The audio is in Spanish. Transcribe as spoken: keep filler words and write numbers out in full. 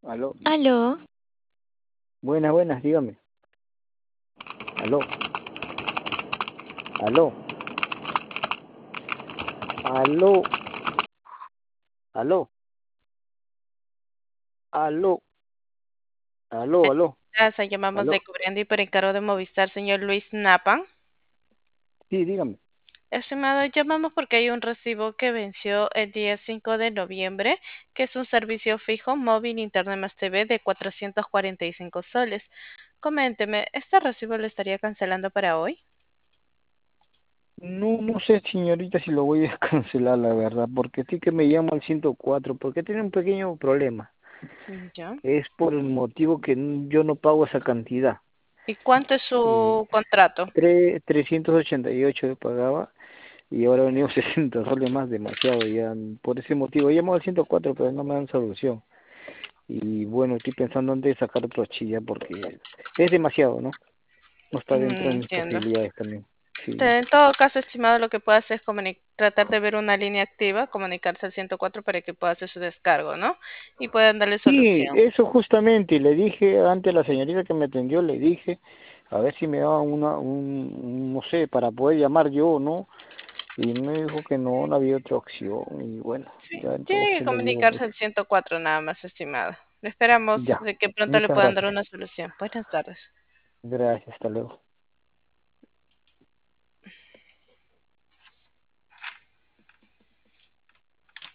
Aló, Aló, buenas, buenas, dígame. Aló, aló, aló, aló, aló, aló, aló, casa llamamos de aló. Cubriendo y por encargo de Movistar, señor Luis Napan. Sí, dígame. Estimado, llamamos porque hay un recibo que venció el día cinco de noviembre, que es un servicio fijo móvil Internet más T V de cuatrocientos cuarenta y cinco soles. Coménteme, ¿este recibo lo estaría cancelando para hoy? No, no sé, señorita, si lo voy a cancelar, la verdad, porque sí que me llamo al ciento cuatro, porque tiene un pequeño problema. Ya. Es por el motivo que n- yo no pago esa cantidad. ¿Y cuánto es Y su contrato? tre- trescientos ochenta y ocho yo pagaba y ahora han venido sesenta soles más, demasiado ya. Por ese motivo, llamo al ciento cuatro, pero no me dan solución. Y bueno, estoy pensando antes de sacar otro chilla porque es demasiado, ¿no? No está dentro Mm, de mis entiendo. posibilidades también. Sí. Te- En todo caso, estimado, lo que puede hacer es comuni- tratar de ver una línea activa, comunicarse al ciento cuatro para que pueda hacer su descargo, ¿no? Y puedan darle Sí, solución. eso justamente, le dije ante la señorita que me atendió, le dije, a ver si me daba una, un, un, no sé, para poder llamar yo, ¿no? Y me dijo que no, no había otra opción. Y bueno, Sí, ya tiene que entonces le digo, pues, comunicarse al ciento cuatro nada más, estimado. Esperamos ya. de que pronto le Muchas puedan dar gracias. una solución. Buenas tardes. Gracias, hasta luego.